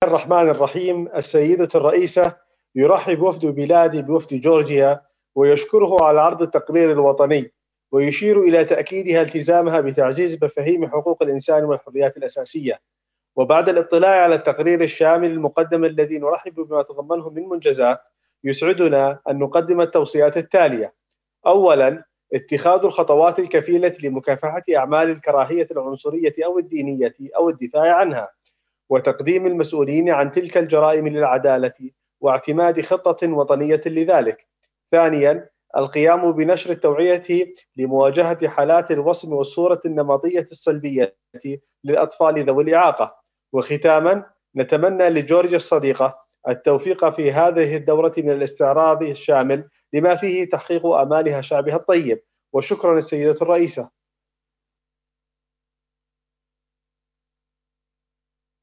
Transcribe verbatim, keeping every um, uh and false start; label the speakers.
Speaker 1: الرحمن الرحيم. السيدة الرئيسة، يرحب وفد بلادي بوفد جورجيا ويشكره على عرض التقرير الوطني، ويشير إلى تأكيدها التزامها بتعزيز مفاهيم حقوق الإنسان والحريات الأساسية. وبعد الاطلاع على التقرير الشامل المقدم الذي نرحب بما تضمنه من منجزات، يسعدنا أن نقدم التوصيات التالية. أولاً، اتخاذ الخطوات الكفيلة لمكافحة أعمال الكراهية العنصرية أو الدينية أو الدفاع عنها، وتقديم المسؤولين عن تلك الجرائم للعدالة، واعتماد خطة وطنية لذلك. ثانياً، القيام بنشر التوعية لمواجهة حالات الوصم والصورة النمطية السلبية للأطفال ذوي الإعاقة. وختاماً، نتمنى لجورجيا الصديقة التوفيق في هذه الدورة من الاستعراض الشامل لما فيه تحقيق آمالها شعبها الطيب. وشكراً السيدة الرئيسة.